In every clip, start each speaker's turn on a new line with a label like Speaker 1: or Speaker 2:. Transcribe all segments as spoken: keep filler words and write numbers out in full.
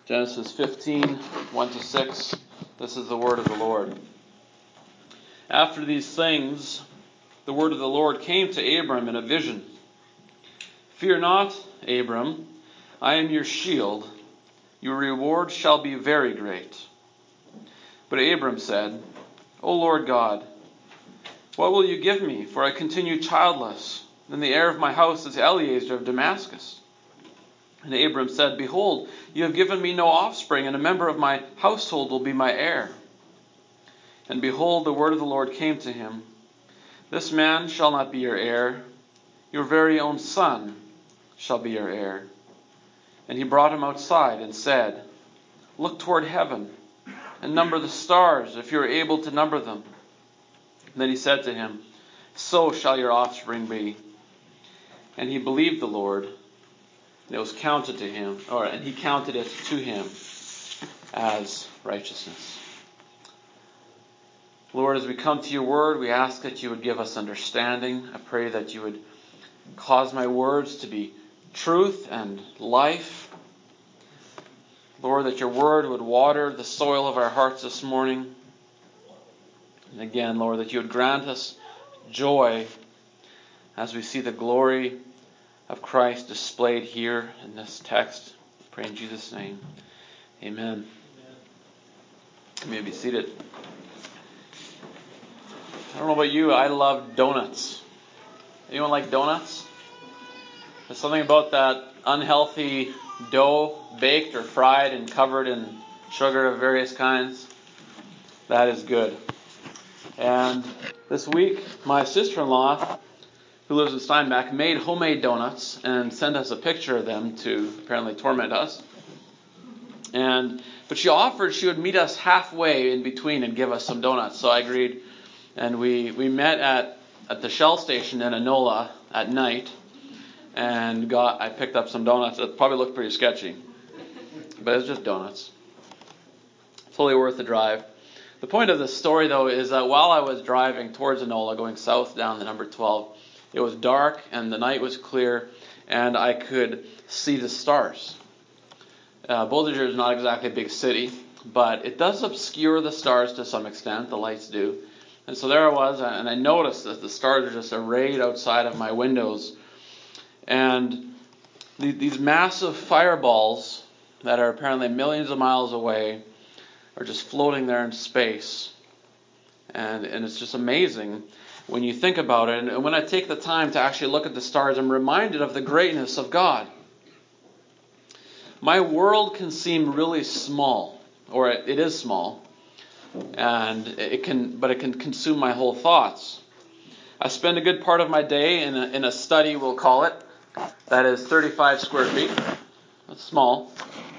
Speaker 1: Genesis fifteen, one to six. This is the word of the Lord. After these things, the word of the Lord came to Abram in a vision. Fear not, Abram, I am your shield. Your reward shall be very great. But Abram said, O Lord God, what will you give me? For I continue childless, and the heir of my house is Eliezer of Damascus. And Abram said, Behold, you have given me no offspring, and a member of my household will be my heir. And behold, the word of the Lord came to him. This man shall not be your heir. Your very own son shall be your heir. And he brought him outside and said, Look toward heaven, and number the stars, if you are able to number them. And then he said to him, So shall your offspring be. And he believed the Lord, and it was counted to him, or and he counted it to him as righteousness. Lord, as we come to your word, we ask that you would give us understanding. I pray that you would cause my words to be truth and life. Lord, that your word would water the soil of our hearts this morning. And again, Lord, that you would grant us joy as we see the glory of Christ displayed here in this text. I pray in Jesus' name. Amen. Amen. You may be seated. I don't know about you, I love donuts. Anyone like donuts? There's something about that unhealthy dough, baked or fried and covered in sugar of various kinds. That is good. And this week, my sister-in-law, who lives in Steinbach, made homemade donuts and sent us a picture of them to apparently torment us. And but she offered she would meet us halfway in between and give us some donuts. So I agreed. And we, we met at, at the Shell station in Enola at night. And got I picked up some donuts. It probably looked pretty sketchy. But it was just donuts. Totally worth the drive. The point of this story, though, is that while I was driving towards Enola, going south down the number twelve, it was dark and the night was clear, and I could see the stars. Uh, Boulder is not exactly a big city, but it does obscure the stars to some extent. The lights do. And so there I was, and I noticed that the stars are just arrayed outside of my windows. And the, these massive fireballs that are apparently millions of miles away are just floating there in space. And, and it's just amazing when you think about it. And when I take the time to actually look at the stars, I'm reminded of the greatness of God. My world can seem really small, or it, it is small, and it can, but it can consume my whole thoughts. I spend a good part of my day in a, in a study, we'll call it, that is thirty-five square feet. That's small.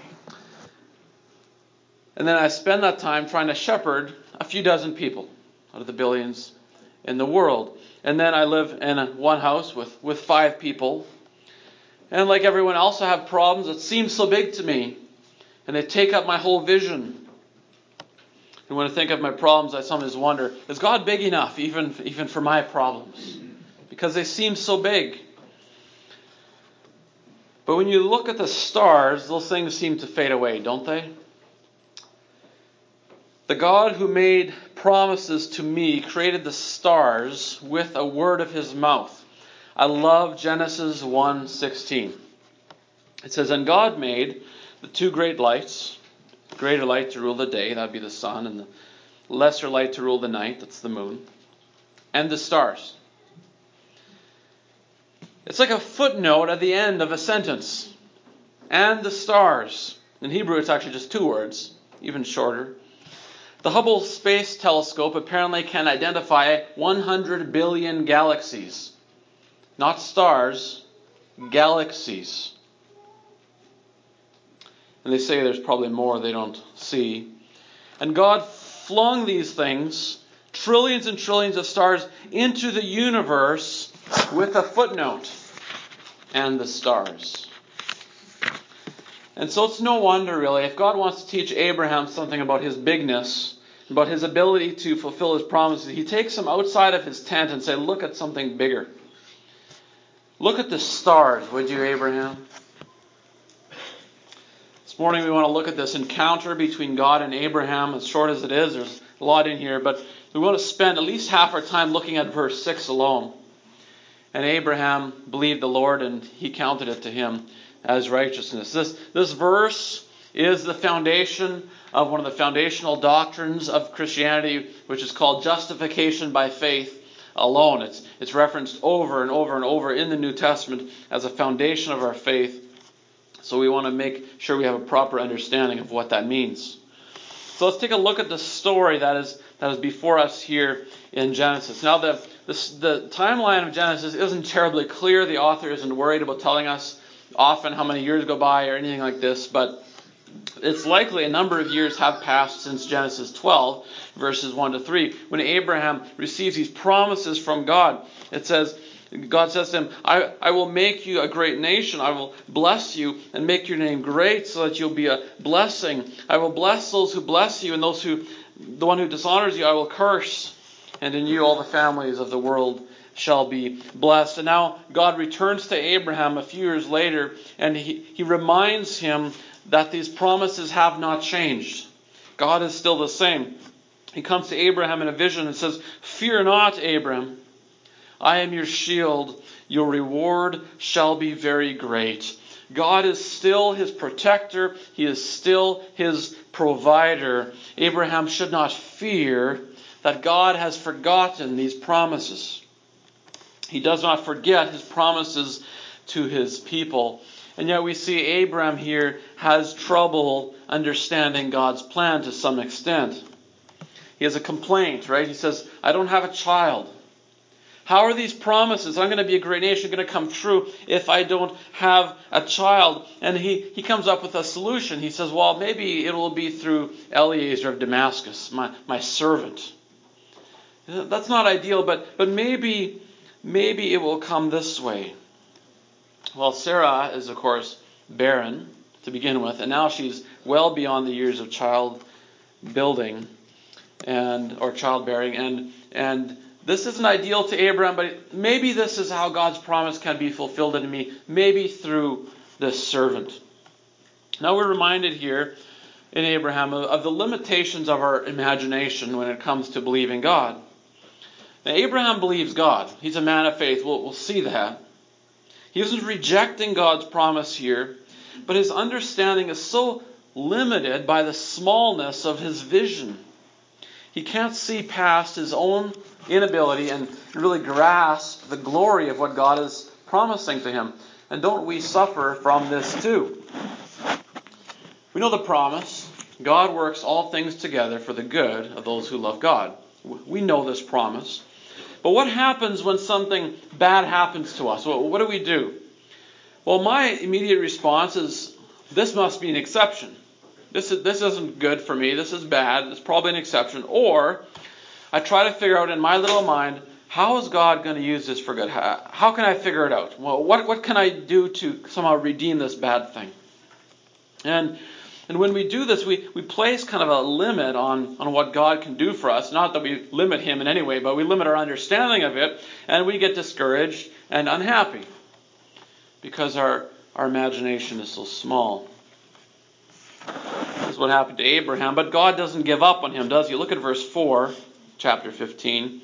Speaker 1: And then I spend that time trying to shepherd a few dozen people out of the billions in the world. And then I live in a, one house with, with five people. And like everyone else, I have problems that seem so big to me. And they take up my whole vision. And when I think of my problems, I sometimes wonder, is God big enough even, even for my problems? Because they seem so big. But when you look at the stars, those things seem to fade away, don't they? The God who made promises to me created the stars with a word of his mouth. I love Genesis one sixteen. It says, And God made the two great lights, greater light to rule the day, that would be the sun, and the lesser light to rule the night, that's the moon, and the stars. It's like a footnote at the end of a sentence. And the stars. In Hebrew, it's actually just two words, even shorter. The Hubble Space Telescope apparently can identify one hundred billion galaxies. Not stars, galaxies. And they say there's probably more they don't see. And God flung these things, trillions and trillions of stars, into the universe with a footnote. And the stars. And so it's no wonder, really, if God wants to teach Abraham something about his bigness, about his ability to fulfill his promises, he takes him outside of his tent and says, look at something bigger. Look at the stars, would you, Abraham? It's This morning we want to look at this encounter between God and Abraham, as short as it is. There's a lot in here, but we want to spend at least half our time looking at verse six alone. And Abraham believed the Lord, and he counted it to him as righteousness. This, this verse is the foundation of one of the foundational doctrines of Christianity, which is called justification by faith alone. It's, it's referenced over and over and over in the New Testament as a foundation of our faith. So we want to make sure we have a proper understanding of what that means. So let's take a look at the story that is that is before us here in Genesis. Now the, the, the timeline of Genesis isn't terribly clear. The author isn't worried about telling us often how many years go by or anything like this, but it's likely a number of years have passed since Genesis twelve, verses one to three, when Abraham receives these promises from God. It says, God says to him, I, I will make you a great nation. I will bless you and make your name great so that you'll be a blessing. I will bless those who bless you, and those who, the one who dishonors you, I will curse. And in you all the families of the world shall be blessed. And now God returns to Abraham a few years later, and he, he reminds him that these promises have not changed. God is still the same. He comes to Abraham in a vision and says, Fear not, Abraham. I am your shield. Your reward shall be very great. God is still his protector. He is still his provider. Abraham should not fear that God has forgotten these promises. He does not forget his promises to his people. And yet we see Abraham here has trouble understanding God's plan to some extent. He has a complaint, right? He says, I don't have a child. How are these promises, I'm going to be a great nation, going to come true if I don't have a child? And he, he comes up with a solution. He says, well, maybe it will be through Eliezer of Damascus, my, my servant. That's not ideal, but, but maybe, maybe it will come this way. Well, Sarah is, of course, barren to begin with, and now she's well beyond the years of child building and or childbearing, and and this isn't ideal to Abraham, but maybe this is how God's promise can be fulfilled in me, maybe through this servant. Now we're reminded here in Abraham of, of the limitations of our imagination when it comes to believing God. Now, Abraham believes God. He's a man of faith. We'll, we'll see that. He isn't rejecting God's promise here, but his understanding is so limited by the smallness of his vision. He can't see past his own inability and really grasp the glory of what God is promising to him. And don't we suffer from this too? We know the promise. God works all things together for the good of those who love God. We know this promise. But what happens when something bad happens to us? Well, what do we do? Well, my immediate response is, this must be an exception. This, is, this isn't good for me. This is bad. It's probably an exception. Or I try to figure out in my little mind, how is God going to use this for good? How, how can I figure it out? Well, what, what can I do to somehow redeem this bad thing? And and when we do this, we, we place kind of a limit on, on what God can do for us. Not that we limit him in any way, but we limit our understanding of it, and we get discouraged and unhappy because our, our imagination is so small. This is what happened to Abraham, but God doesn't give up on him, does he? Look at verse four, chapter fifteen.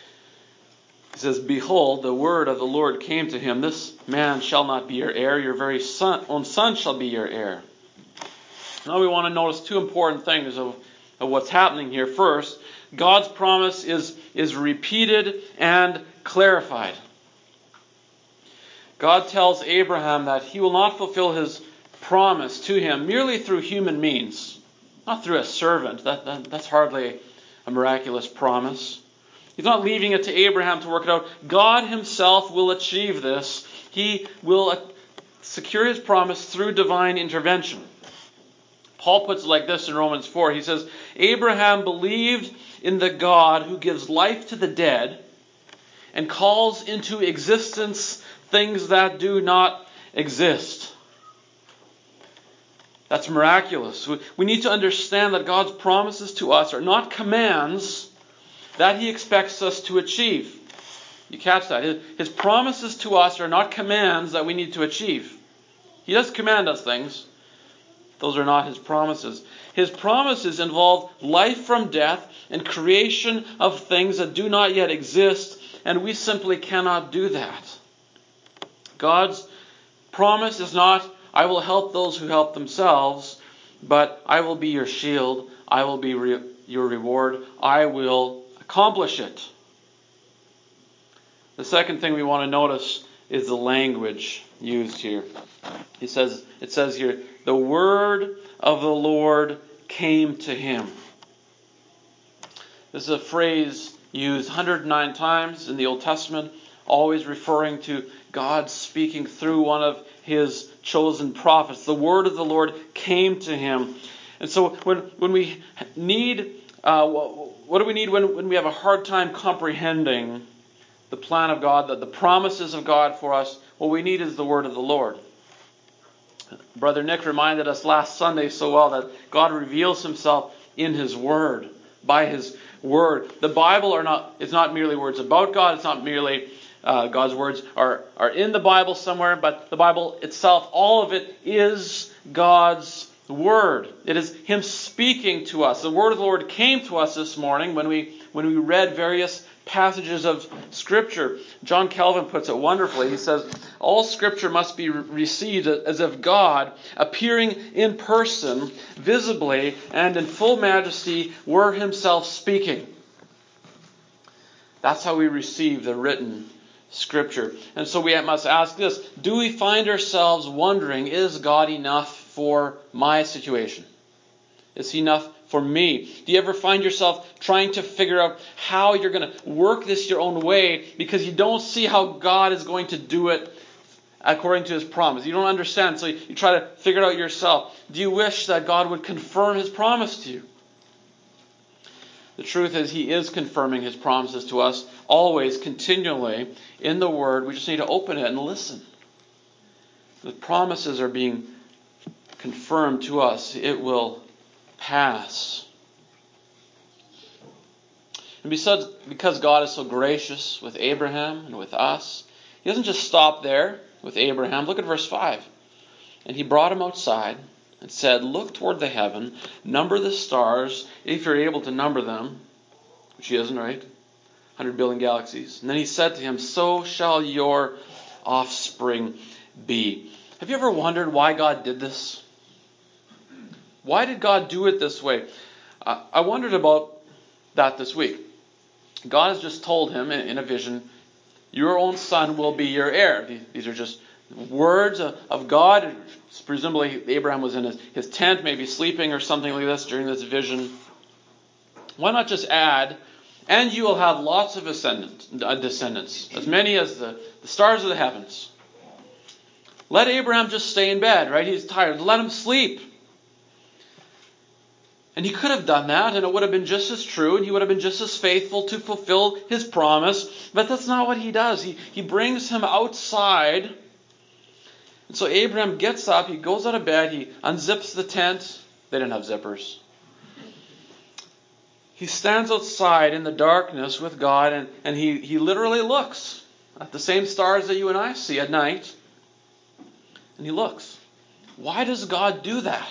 Speaker 1: He says, Behold, the word of the Lord came to him, This man shall not be your heir, your very son, own son shall be your heir. Now we want to notice two important things of, of what's happening here. First, God's promise is, is repeated and clarified. God tells Abraham that he will not fulfill his promise to him merely through human means, not through a servant. That, that that's hardly a miraculous promise. He's not leaving it to Abraham to work it out. God himself will achieve this. He will secure his promise through divine intervention. Paul puts it like this in Romans four. He says, Abraham believed in the God who gives life to the dead and calls into existence things that do not exist. That's miraculous. We need to understand that God's promises to us are not commands that he expects us to achieve. You catch that? His promises to us are not commands that we need to achieve. He does command us things. Those are not His promises. His promises involve life from death and creation of things that do not yet exist, and we simply cannot do that. God's promise is not, I will help those who help themselves, but I will be your shield, I will be re- your reward, I will accomplish it. The second thing we want to notice is the language used here. He says, it says here, the word of the Lord came to him. This is a phrase used one hundred nine times in the Old Testament, always referring to God speaking through one of His chosen prophets. The word of the Lord came to him. And so when, when we need, uh, what do we need when, when we have a hard time comprehending the plan of God, the, the promises of God for us? What we need is the word of the Lord. Brother Nick reminded us last Sunday so well that God reveals Himself in His Word, by His Word. The Bible are not, it's not merely words about God, it's not merely uh, God's words are, are in the Bible somewhere, but the Bible itself, all of it is God's Word. It is Him speaking to us. The Word of the Lord came to us this morning when we when we read various passages of Scripture. John Calvin puts it wonderfully. He says, all Scripture must be received as if God, appearing in person, visibly, and in full majesty, were Himself speaking. That's how we receive the written Scripture. And so we must ask this, do we find ourselves wondering, is God enough for my situation? Is He enough for me? Do you ever find yourself trying to figure out how you're going to work this your own way because you don't see how God is going to do it according to His promise? You don't understand, so you try to figure it out yourself. Do you wish that God would confirm His promise to you? The truth is, He is confirming His promises to us always, continually, in the Word. We just need to open it and listen. The promises are being confirmed to us. It will pass. And besides, because God is so gracious with Abraham and with us, He doesn't just stop there with Abraham. Look at verse five. And He brought him outside and said, look toward the heaven, number the stars, if you're able to number them, which He isn't, right? one hundred billion galaxies. And then He said to him, so shall your offspring be. Have you ever wondered why God did this? Why did God do it this way? Uh, I wondered about that this week. God has just told him in, in a vision, your own son will be your heir. These are just words of, of God. Presumably Abraham was in his, his tent, maybe sleeping or something like this during this vision. Why not just add, and you will have lots of descendants, uh, descendants as many as the, the stars of the heavens. Let Abraham just stay in bed, right? He's tired. Let him sleep. And he could have done that, and it would have been just as true, and he would have been just as faithful to fulfill his promise. But that's not what he does. He, he brings him outside. And so Abraham gets up, he goes out of bed, he unzips the tent. They didn't have zippers. He stands outside in the darkness with God, and, and he, he literally looks at the same stars that you and I see at night. And he looks. Why does God do that?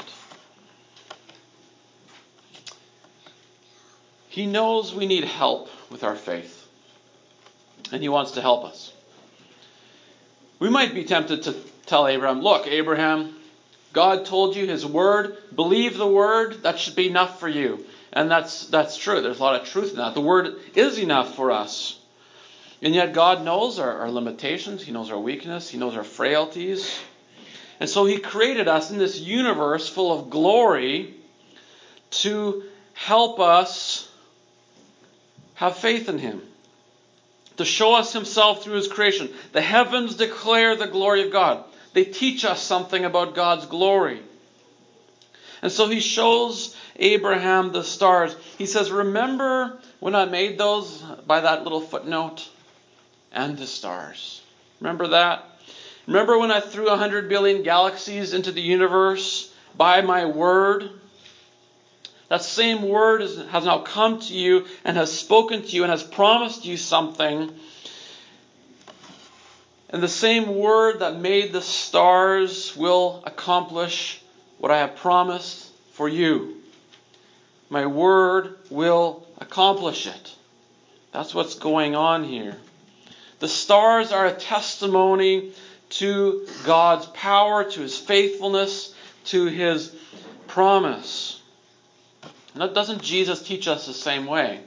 Speaker 1: He knows we need help with our faith. And He wants to help us. We might be tempted to tell Abraham, look, Abraham, God told you His word. Believe the word. That should be enough for you. And that's that's true. There's a lot of truth in that. The word is enough for us. And yet God knows our, our limitations. He knows our weakness. He knows our frailties. And so He created us in this universe full of glory to help us have faith in Him, to show us Himself through His creation. The heavens declare the glory of God. They teach us something about God's glory. And so He shows Abraham the stars. He says, remember when I made those by that little footnote? And the stars. Remember that? Remember when I threw one hundred billion galaxies into the universe by my word? That same word is, has now come to you and has spoken to you and has promised you something. And the same word that made the stars will accomplish what I have promised for you. My word will accomplish it. That's what's going on here. The stars are a testimony to God's power, to His faithfulness, to His promise. Now, doesn't Jesus teach us the same way?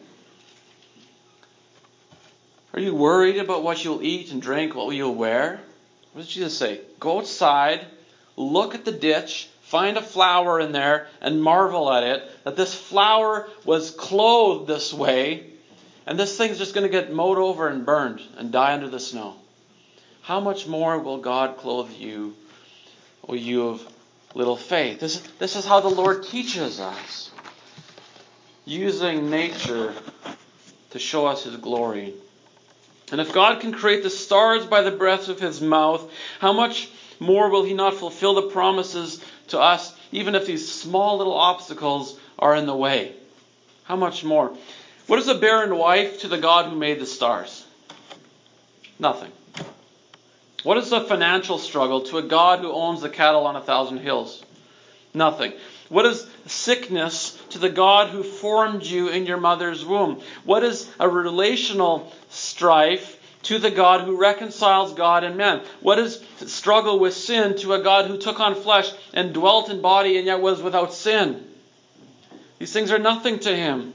Speaker 1: Are you worried about what you'll eat and drink, what you'll wear? What does Jesus say? Go outside, look at the ditch, find a flower in there, and marvel at it, that this flower was clothed this way, and this thing's just going to get mowed over and burned and die under the snow. How much more will God clothe you, O you of little faith? This, this is how the Lord teaches us, using nature to show us His glory. And if God can create the stars by the breath of His mouth, how much more will He not fulfill the promises to us, even if these small little obstacles are in the way? How much more? What is a barren wife to the God who made the stars? Nothing. What is a financial struggle to a God who owns the cattle on a thousand hills? Nothing. What is sickness to the God who formed you in your mother's womb? What is a relational strife to the God who reconciles God and man? What is struggle with sin to a God who took on flesh and dwelt in body and yet was without sin? These things are nothing to Him.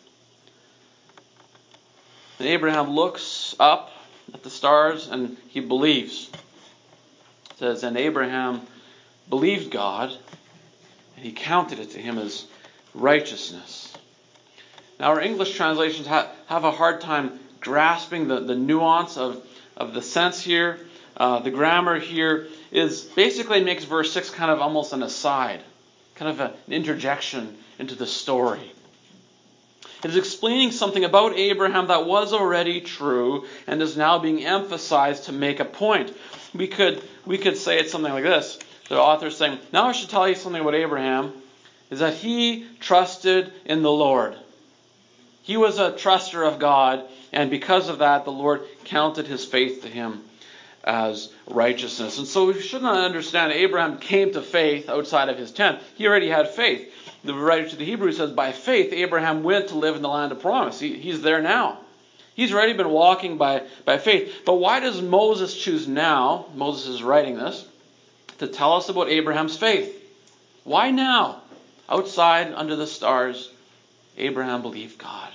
Speaker 1: And Abraham looks up at the stars and he believes. It says, and Abraham believed God, and He counted it to him as righteousness. Now our English translations ha- have a hard time grasping the, the nuance of, of the sense here. Uh, the grammar here is basically makes verse six kind of almost an aside, kind of a, an interjection into the story. It is explaining something about Abraham that was already true and is now being emphasized to make a point. We could we could say it something like this. The author is saying, now I should tell you something about Abraham, is that he trusted in the Lord. He was a truster of God, and because of that, the Lord counted his faith to him as righteousness. And so we should not understand Abraham came to faith outside of his tent. He already had faith. The writer to the Hebrews says, by faith, Abraham went to live in the land of promise. He, he's there now. He's already been walking by, by faith. But why does Moses choose now, Moses is writing this, to tell us about Abraham's faith? Why now? Outside, under the stars, Abraham believed God.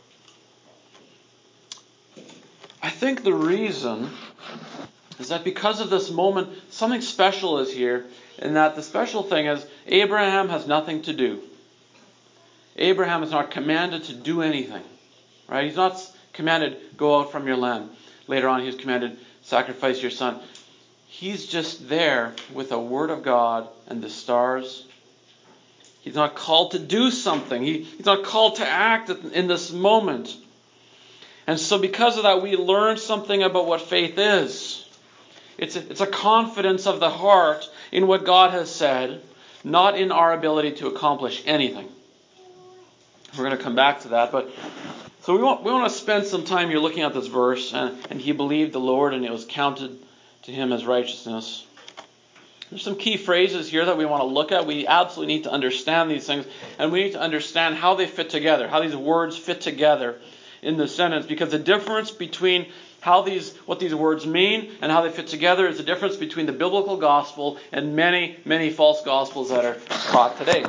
Speaker 1: I think the reason is that because of this moment, something special is here, and that the special thing is Abraham has nothing to do. Abraham is not commanded to do anything. Right? He's not commanded, go out from your land. Later on, he's commanded, sacrifice your son. He's just there with a word of God and the stars. He's not called to do something. He, he's not called to act in this moment. And so because of that, we learn something about what faith is. It's a, it's a confidence of the heart in what God has said, not in our ability to accomplish anything. We're going to come back to that. But so we want we want to spend some time here looking at this verse. And, and he believed the Lord, and it was counted to him as righteousness. There's some key phrases here that we want to look at. We absolutely need to understand these things, and we need to understand how they fit together, how these words fit together in the sentence, because the difference between how these what these words mean and how they fit together is the difference between the biblical gospel and many, many false gospels that are taught today.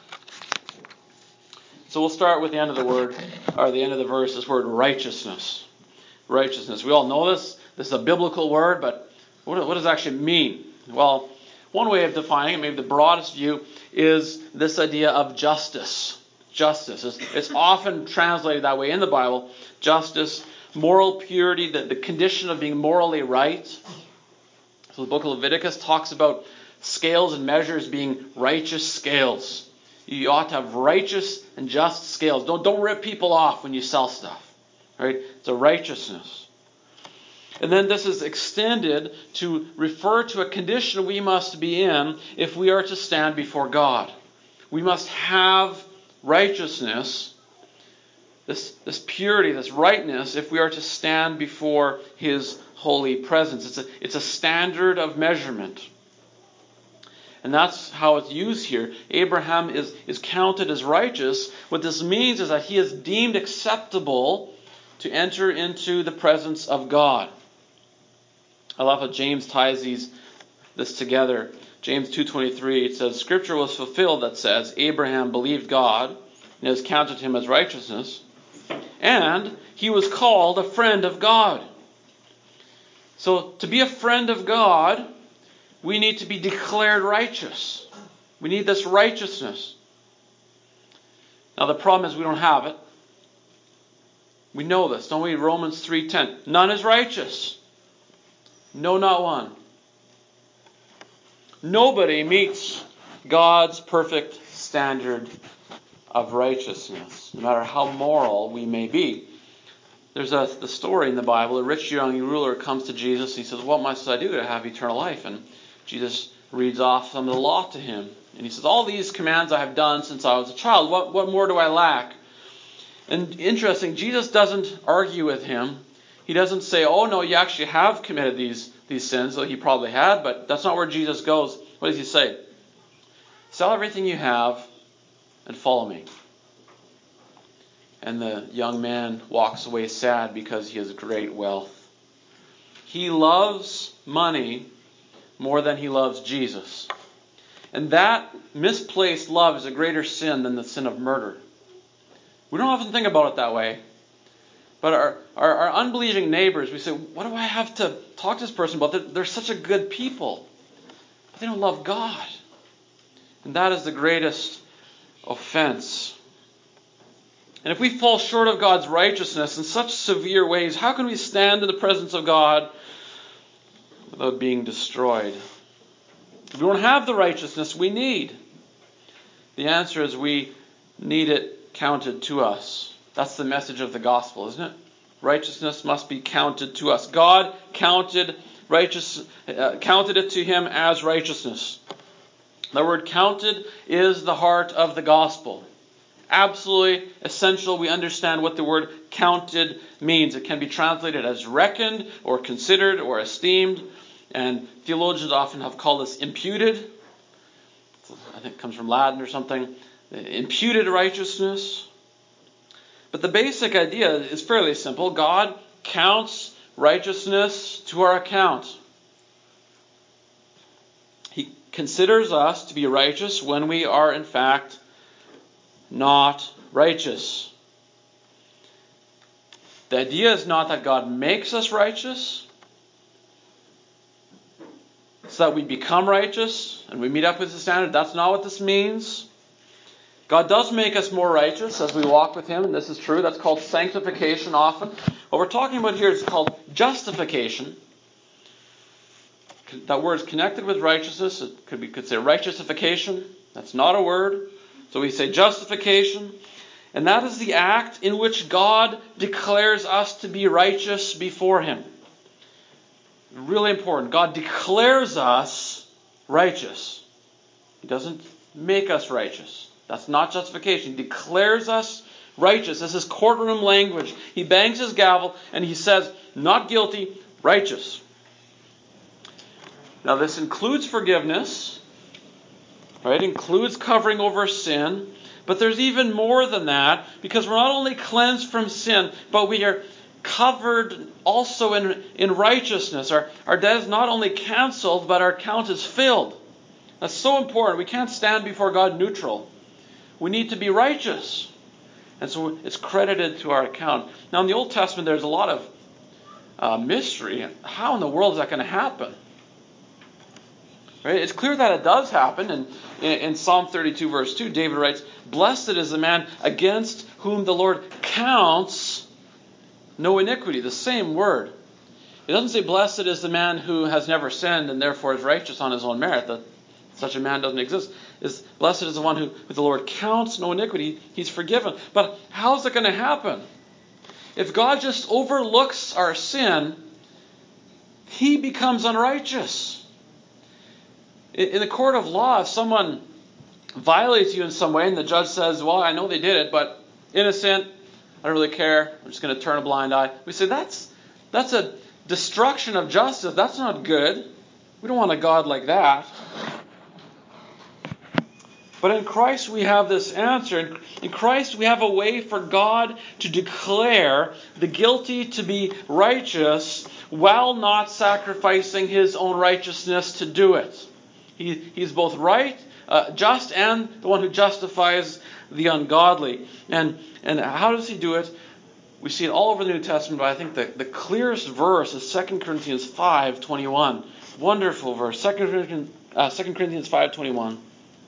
Speaker 1: So we'll start with the end of the word, or the end of the verse, this word righteousness. Righteousness. We all know this. This is a biblical word, but what, what does it actually mean? Well, one way of defining it, maybe the broadest view, is this idea of justice. Justice. It's, it's often translated that way in the Bible. Justice, moral purity, the, the condition of being morally right. So the book of Leviticus talks about scales and measures being righteous scales. You ought to have righteous and just scales. Don't, don't rip people off when you sell stuff. Right? It's a righteousness. And then this is extended to refer to a condition we must be in if we are to stand before God. We must have righteousness, this, this purity, this rightness, if we are to stand before His holy presence. It's a, it's a standard of measurement. And that's how it's used here. Abraham is, is counted as righteous. What this means is that he is deemed acceptable to enter into the presence of God. I love how James ties these this together. James two twenty-three, it says, Scripture was fulfilled that says, Abraham believed God, and it was counted to him as righteousness, and he was called a friend of God. So to be a friend of God, we need to be declared righteous. We need this righteousness. Now the problem is we don't have it. We know this, don't we? Romans three ten. None is righteous. No, not one. Nobody meets God's perfect standard of righteousness, no matter how moral we may be. There's a the story in the Bible. A rich young ruler comes to Jesus. He says, what must I do to have eternal life? And Jesus reads off some of the law to him. And he says, all these commands I have done since I was a child. What, what more do I lack? And interesting, Jesus doesn't argue with him. He doesn't say, oh no, you actually have committed these, these sins. Though he probably had, but that's not where Jesus goes. What does he say? Sell everything you have and follow me. And the young man walks away sad because he has great wealth. He loves money more than he loves Jesus. And that misplaced love is a greater sin than the sin of murder. We don't often think about it that way. But our, our, our unbelieving neighbors, we say, what do I have to talk to this person about? They're, they're such a good people. But they don't love God. And that is the greatest offense. And if we fall short of God's righteousness in such severe ways, how can we stand in the presence of God without being destroyed? We don't have the righteousness we need. The answer is we need it counted to us. That's the message of the gospel, isn't it? Righteousness must be counted to us. God counted righteous, uh, counted it to him as righteousness. The word counted is the heart of the gospel. Absolutely essential we understand what the word counted means. It can be translated as reckoned or considered or esteemed. And theologians often have called this imputed. I think it comes from Latin or something. Imputed righteousness. But the basic idea is fairly simple. God counts righteousness to our account. He considers us to be righteous when we are in fact not righteous. The idea is not that God makes us righteous. So that we become righteous and we meet up with the standard. That's not what this means. God does make us more righteous as we walk with him, and this is true. That's called sanctification often. What we're talking about here is called justification. That word is connected with righteousness. It could be could say righteousification. That's not a word. So we say justification. And that is the act in which God declares us to be righteous before him. Really important. God declares us righteous. He doesn't make us righteous. That's not justification. He declares us righteous. This is courtroom language. He bangs his gavel and he says, not guilty, righteous. Now this includes forgiveness. Right? It includes covering over sin. But there's even more than that, because we're not only cleansed from sin, but we are covered also in, in righteousness. Our, our debt is not only cancelled, but our account is filled. That's so important. We can't stand before God neutral. We need to be righteous. And so it's credited to our account. Now in the Old Testament there's a lot of uh, mystery. How in the world is that going to happen? Right? It's clear that it does happen. And in, in Psalm thirty-two verse two, David writes, "Blessed is the man against whom the Lord counts no iniquity." The same word. It doesn't say blessed is the man who has never sinned and therefore is righteous on his own merit. That such a man doesn't exist. Is blessed is the one who, who the Lord counts no iniquity. He's forgiven. But how's it going to happen? If God just overlooks our sin, he becomes unrighteous. In, in the court of law, if someone violates you in some way and the judge says, well, I know they did it, but innocent, I don't really care, I'm just going to turn a blind eye. We say that's that's a destruction of justice. That's not good. We don't want a God like that. But in Christ we have this answer. In, in Christ we have a way for God to declare the guilty to be righteous while not sacrificing His own righteousness to do it. He, he's both right, uh, just, and the one who justifies the ungodly. And, and how does He do it? We see it all over the New Testament, but I think the, the clearest verse is Second Corinthians five twenty-one. Wonderful verse. Second Corinthians, uh, Second Corinthians five twenty-one.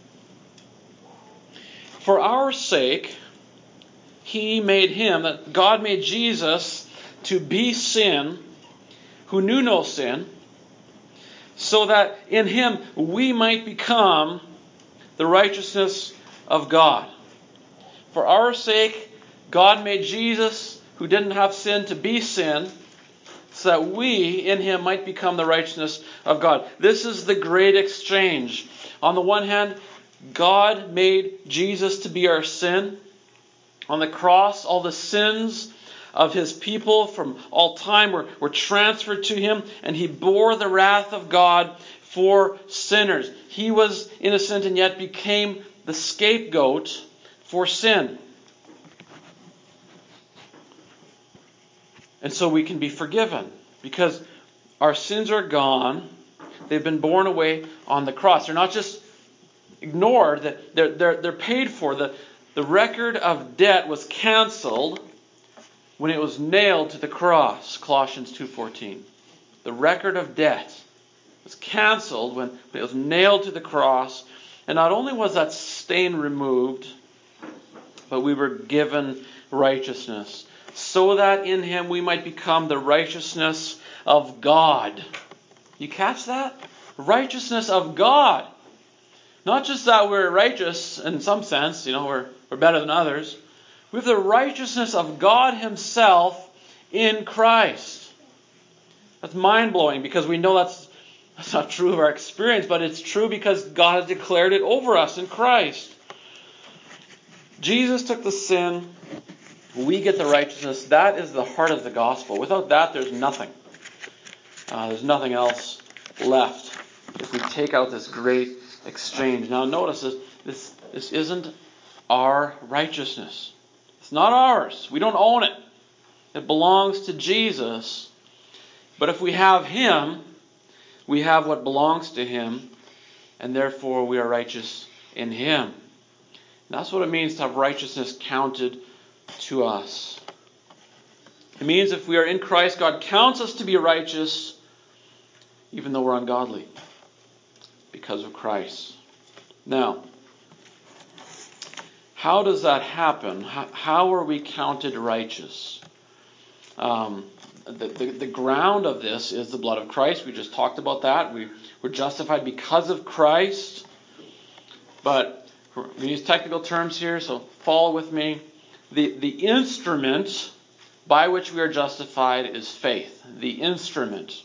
Speaker 1: For our sake, He made Him, that God made Jesus to be sin, who knew no sin, so that in Him we might become the righteousness of God. For our sake, God made Jesus, who didn't have sin, to be sin, so that we in Him might become the righteousness of God. This is the great exchange. On the one hand, God made Jesus to be our sin. On the cross, all the sins of His people from all time were, were transferred to Him, and He bore the wrath of God for sinners. He was innocent and yet became the scapegoat for sin. And so we can be forgiven because our sins are gone. They've been borne away on the cross. They're not just ignored, they're, they're, they're paid for. The, the record of debt was canceled when it was nailed to the cross, Colossians two fourteen. The record of debt was canceled when, when it was nailed to the cross. And not only was that stain removed, but we were given righteousness, so that in Him we might become the righteousness of God. You catch that? Righteousness of God. Not just that we're righteous in some sense, you know, we're, we're better than others. We have the righteousness of God Himself in Christ. That's mind-blowing because we know that's, that's not true of our experience, but it's true because God has declared it over us in Christ. Jesus took the sin, we get the righteousness. That is the heart of the gospel. Without that, there's nothing. Uh, there's nothing else left if we take out this great exchange. Now notice this, this, this isn't our righteousness. It's not ours. We don't own it. It belongs to Jesus. But if we have Him, we have what belongs to Him, and therefore we are righteous in Him. And that's what it means to have righteousness counted to us. It means if we are in Christ, God counts us to be righteous, even though we're ungodly, because of Christ. Now, how does that happen? How, how are we counted righteous? Um, the, the, the ground of this is the blood of Christ. We just talked about that. We were justified because of Christ. But we use technical terms here, so follow with me. The, the instrument by which we are justified is faith. The instrument.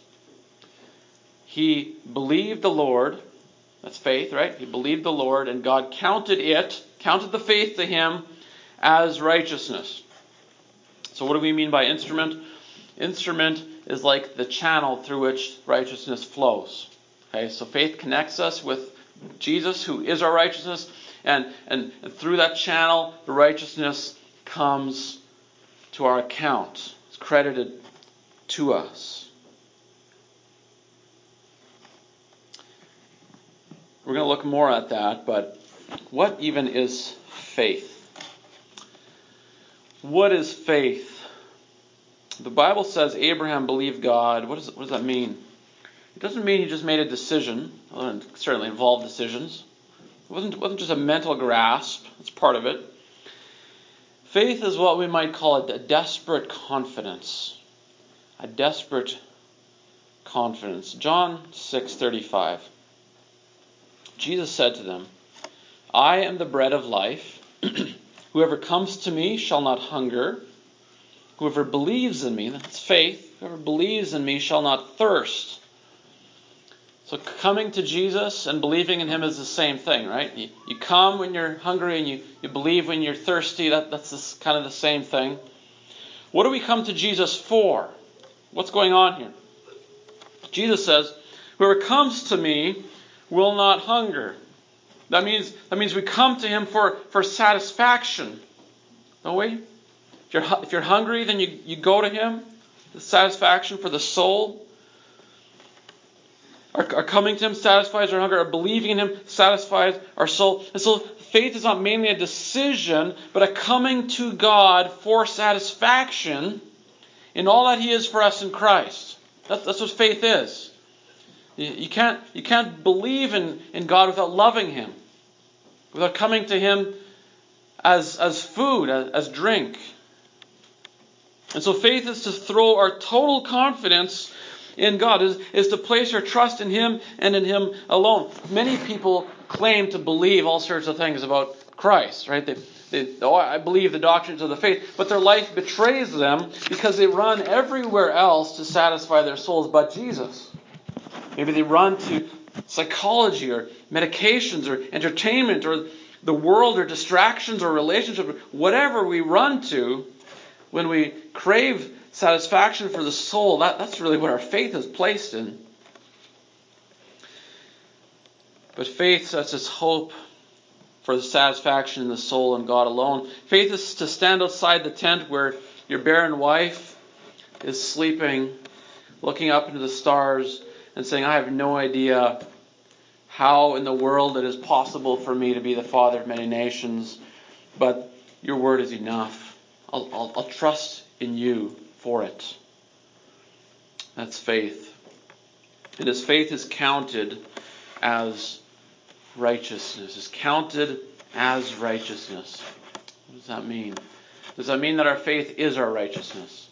Speaker 1: He believed the Lord. That's faith, right? He believed the Lord, and God counted it, counted the faith to him as righteousness. So what do we mean by instrument? Instrument is like the channel through which righteousness flows. Okay, so faith connects us with Jesus, who is our righteousness, and, and, and through that channel, the righteousness comes to our account. It's credited to us. We're going to look more at that, but what even is faith? What is faith? The Bible says Abraham believed God. What, is, what does that mean? It doesn't mean he just made a decision. Well, it certainly involved decisions. It wasn't, it wasn't just a mental grasp. That's part of it. Faith is what we might call a desperate confidence. A desperate confidence. John six thirty-five. Jesus said to them, I am the bread of life. Whoever comes to me shall not hunger. Whoever believes in me, that's faith, whoever believes in me shall not thirst. So coming to Jesus and believing in Him is the same thing, right? You, you come when you're hungry and you, you believe when you're thirsty. That, that's this, kind of the same thing. What do we come to Jesus for? What's going on here? Jesus says, whoever comes to me will not hunger. That means that means we come to Him for, for satisfaction, don't we? If you're if you're hungry, then you, you go to Him. The satisfaction for the soul. Our, our coming to Him satisfies our hunger. Our believing in Him satisfies our soul. And so faith is not mainly a decision, but a coming to God for satisfaction in all that He is for us in Christ. That's, that's what faith is. You, you can't you can't believe in, in God without loving Him, without coming to Him as as food, as, as drink. And so faith is to throw our total confidence in God, is, is to place our trust in Him and in Him alone. Many people claim to believe all sorts of things about Christ, right? They, they, oh, I believe the doctrines of the faith, but their life betrays them because they run everywhere else to satisfy their souls but Jesus. Maybe they run to psychology or medications or entertainment or the world or distractions or relationships, whatever we run to when we crave satisfaction for the soul. That, that's really what our faith is placed in. But faith sets its hope for the satisfaction in the soul and God alone. Faith is to stand outside the tent where your barren wife is sleeping, looking up into the stars and saying, I have no idea how in the world it is possible for me to be the father of many nations, but your word is enough. I'll, I'll, I'll trust in you for it. That's faith. And as faith is counted as righteousness, is counted as righteousness. What does that mean? Does that mean that our faith is our righteousness?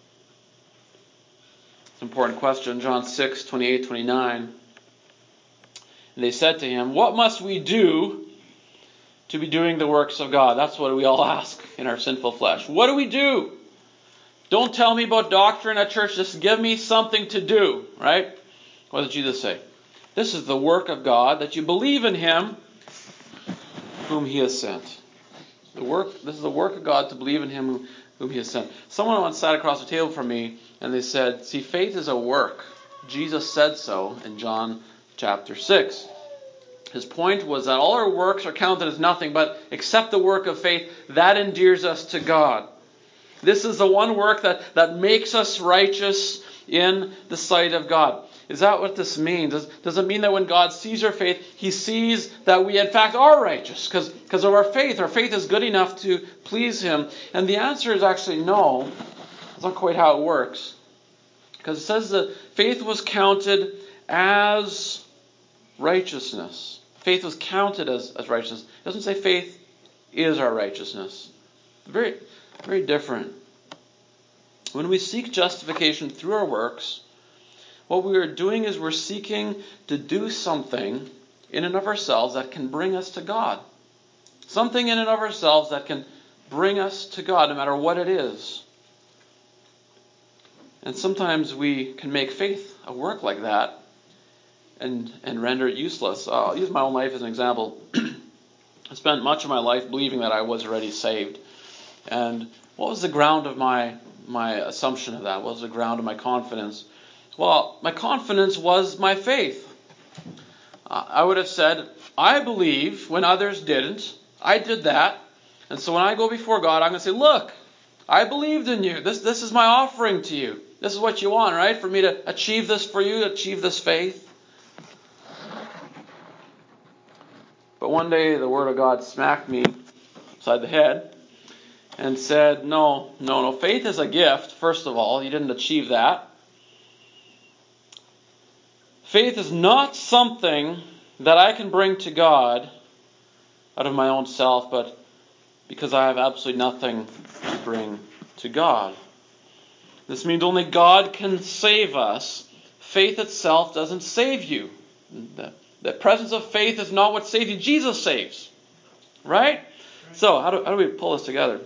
Speaker 1: It's an important question. John six, twenty-eight, twenty-nine. And they said to him, what must we do to be doing the works of God? That's what we all ask in our sinful flesh. What do we do? Don't tell me about doctrine at church. Just give me something to do. Right? What did Jesus say? This is the work of God, that you believe in Him whom He has sent. The work. This is the work of God, to believe in Him whom, whom He has sent. Someone once sat across the table from me and they said, see, faith is a work. Jesus said so in John chapter six. His point was that all our works are counted as nothing, but except the work of faith, that endears us to God. This is the one work that, that makes us righteous in the sight of God. Is that what this means? Does, does it mean that when God sees our faith, He sees that we in fact are righteous because because of our faith? Our faith is good enough to please Him? And the answer is actually no. That's not quite how it works. Because it says that faith was counted as righteousness. Faith was counted as, as righteousness. It doesn't say faith is our righteousness. Very, very different. When we seek justification through our works, what we are doing is we're seeking to do something in and of ourselves that can bring us to God. Something in and of ourselves that can bring us to God, no matter what it is. And sometimes we can make faith a work like that and, and render it useless. Uh, I'll use my own life as an example. I spent much of my life believing that I was already saved. And what was the ground of my, my assumption of that? What was the ground of my confidence? Well, my confidence was my faith. Uh, I would have said, I believe when others didn't. I did that. And so when I go before God, I'm going to say, look, I believed in you. This, this is my offering to you. This is what you want, right? For me to achieve this for you, achieve this faith. But one day the Word of God smacked me upside the head and said, no, no, no. Faith is a gift, first of all. You didn't achieve that. Faith is not something that I can bring to God out of my own self, but because I have absolutely nothing to bring to God. This means only God can save us. Faith itself doesn't save you. The, the presence of faith is not what saves you. Jesus saves. Right? So, how do, how do we pull this together?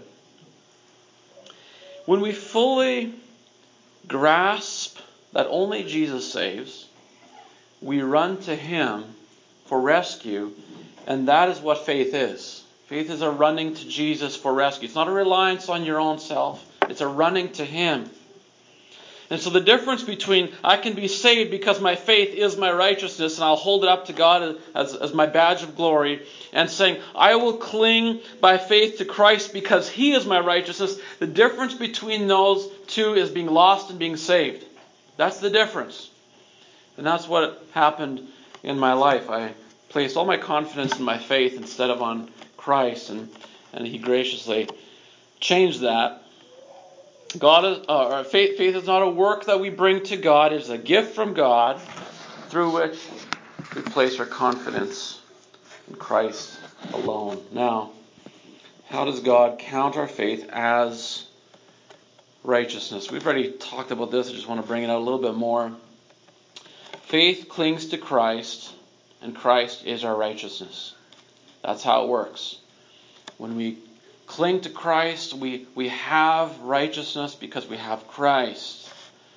Speaker 1: When we fully grasp that only Jesus saves, we run to Him for rescue, and that is what faith is. Faith is a running to Jesus for rescue. It's not a reliance on your own self. It's a running to Him. And so the difference between I can be saved because my faith is my righteousness and I'll hold it up to God as, as my badge of glory, and saying I will cling by faith to Christ because He is my righteousness, the difference between those two is being lost and being saved. That's the difference. And that's what happened in my life. I placed all my confidence in my faith instead of on Christ, and, and He graciously changed that. God is, uh, our faith, faith is not a work that we bring to God. It is a gift from God through which we place our confidence in Christ alone. Now, how does God count our faith as righteousness? We've already talked about this. I just want to bring it out a little bit more. Faith clings to Christ, and Christ is our righteousness. That's how it works. When we cling to Christ, we, we have righteousness because we have Christ.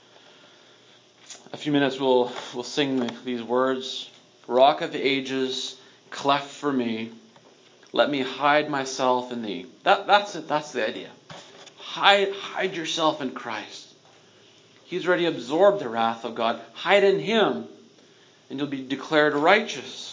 Speaker 1: A few minutes we'll we'll sing these words. Rock of ages, cleft for me, let me hide myself in Thee. That that's it, that's the idea. Hide hide yourself in Christ. He's already absorbed the wrath of God. Hide in Him, and you'll be declared righteous.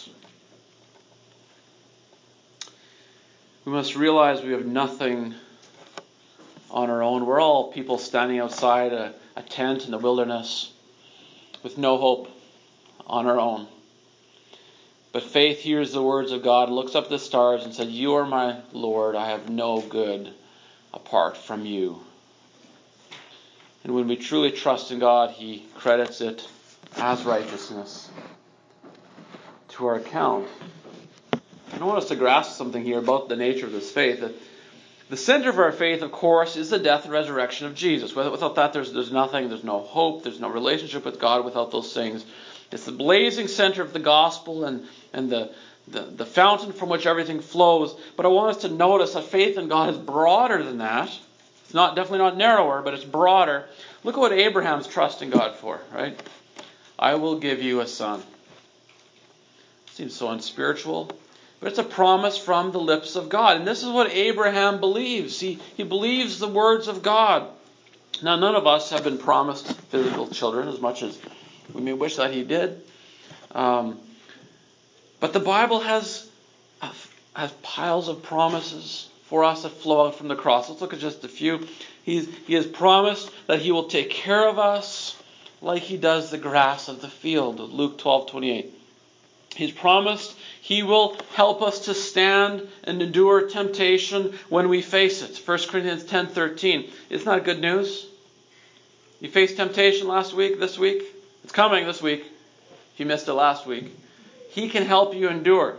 Speaker 1: We must realize we have nothing on our own. We're all people standing outside a, a tent in the wilderness with no hope on our own. But faith hears the words of God, looks up at the stars and said, You are my Lord, I have no good apart from You. And when we truly trust in God, He credits it as righteousness to our account. I want us to grasp something here about the nature of this faith. That the center of our faith, of course, is the death and resurrection of Jesus. Without that, there's, there's nothing. There's no hope. There's no relationship with God without those things. It's the blazing center of the gospel and, and the, the, the fountain from which everything flows. But I want us to notice that faith in God is broader than that. It's not definitely not narrower, but it's broader. Look at what Abraham's trusting God for, right? I will give you a son. Seems so unspiritual. But it's a promise from the lips of God. And this is what Abraham believes. He, he believes the words of God. Now, none of us have been promised physical children, as much as we may wish that he did. Um, but the Bible has, has piles of promises for us that flow out from the cross. Let's look at just a few. He's, he has promised that He will take care of us like He does the grass of the field. Luke twelve twenty-eight. He's promised He will help us to stand and endure temptation when we face it. First Corinthians ten thirteen. Isn't that good news? You faced temptation last week, this week? It's coming this week. If you missed it last week. He can help you endure.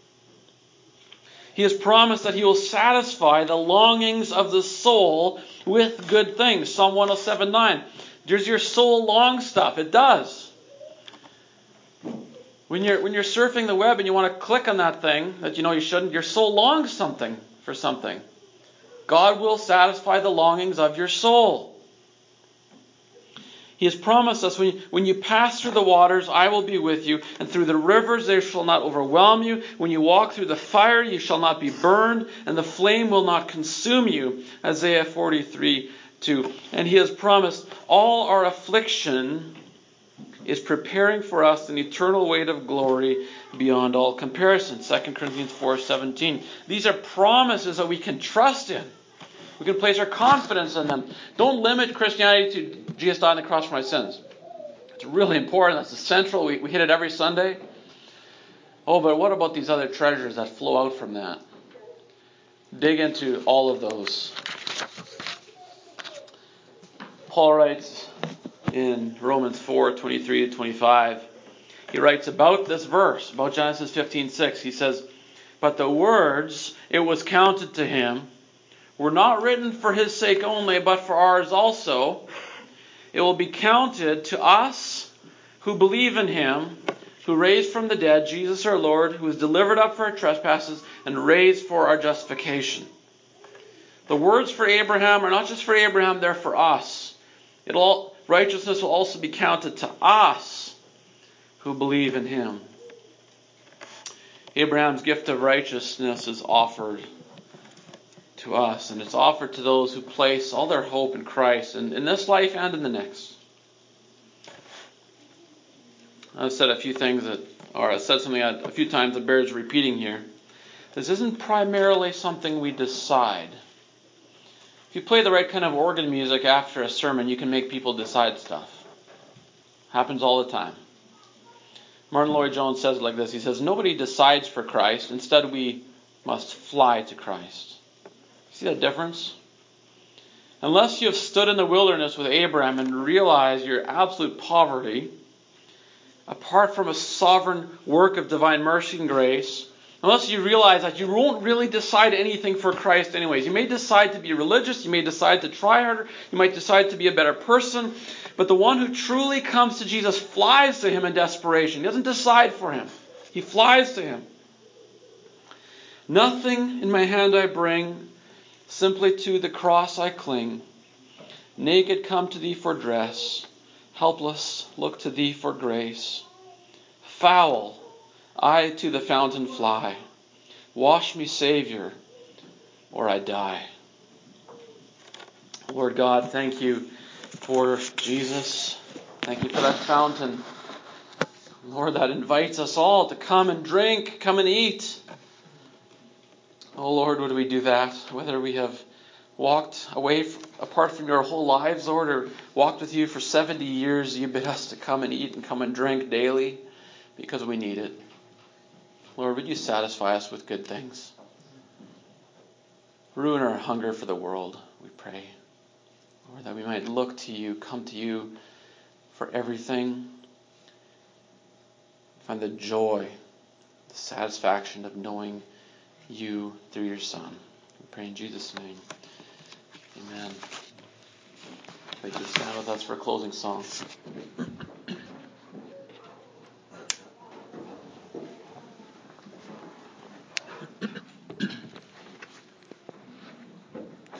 Speaker 1: He has promised that He will satisfy the longings of the soul with good things. Psalm one oh seven nine. Does your soul long stuff? It does. When you're when you're surfing the web and you want to click on that thing that you know you shouldn't, your soul longs something for something. God will satisfy the longings of your soul. He has promised us, when you, when you pass through the waters, I will be with you, and through the rivers they shall not overwhelm you. When you walk through the fire, you shall not be burned, and the flame will not consume you. Isaiah forty-three two. And He has promised all our affliction is preparing for us an eternal weight of glory beyond all comparison. Second Corinthians four seventeen. These are promises that we can trust in. We can place our confidence in them. Don't limit Christianity to Jesus died on the cross for my sins. It's really important. That's essential. We, we hit it every Sunday. Oh, but what about these other treasures that flow out from that? Dig into all of those. Paul writes in Romans four twenty-three to twenty-five, he writes about this verse, about Genesis fifteen six. He says, But the words, it was counted to him, were not written for his sake only, but for ours also. It will be counted to us who believe in Him, who raised from the dead Jesus our Lord, who was delivered up for our trespasses and raised for our justification. The words for Abraham are not just for Abraham, they're for us. It'll, righteousness will also be counted to us who believe in Him. Abraham's gift of righteousness is offered to us, and it's offered to those who place all their hope in Christ, in, in this life and in the next. I've said a few things that, or I've said something a few times that bears repeating here. This isn't primarily something we decide. If you play the right kind of organ music after a sermon, you can make people decide stuff. Happens all the time. Martin Lloyd-Jones says it like this. He says, nobody decides for Christ. Instead, we must fly to Christ. See that difference? Unless you have stood in the wilderness with Abraham and realized your absolute poverty, apart from a sovereign work of divine mercy and grace, unless you realize that you won't really decide anything for Christ anyways. You may decide to be religious, you may decide to try harder, you might decide to be a better person, but the one who truly comes to Jesus flies to him in desperation. He doesn't decide for him. He flies to him. Nothing in my hand I bring, simply to the cross I cling. Naked come to thee for dress, helpless look to thee for grace. Foul, I to the fountain fly. Wash me, Savior, or I die. Lord God, thank you for Jesus. Thank you for that fountain, Lord, that invites us all to come and drink, come and eat. Oh Lord, would we do that? Whether we have walked away from, apart from your whole lives, Lord, or walked with you for seventy years, you bid us to come and eat and come and drink daily because we need it. Lord, would you satisfy us with good things? Ruin our hunger for the world, we pray. Lord, that we might look to you, come to you for everything. Find the joy, the satisfaction of knowing you through your Son. We pray in Jesus' name. Amen. Thank you. Stand with us for a closing song.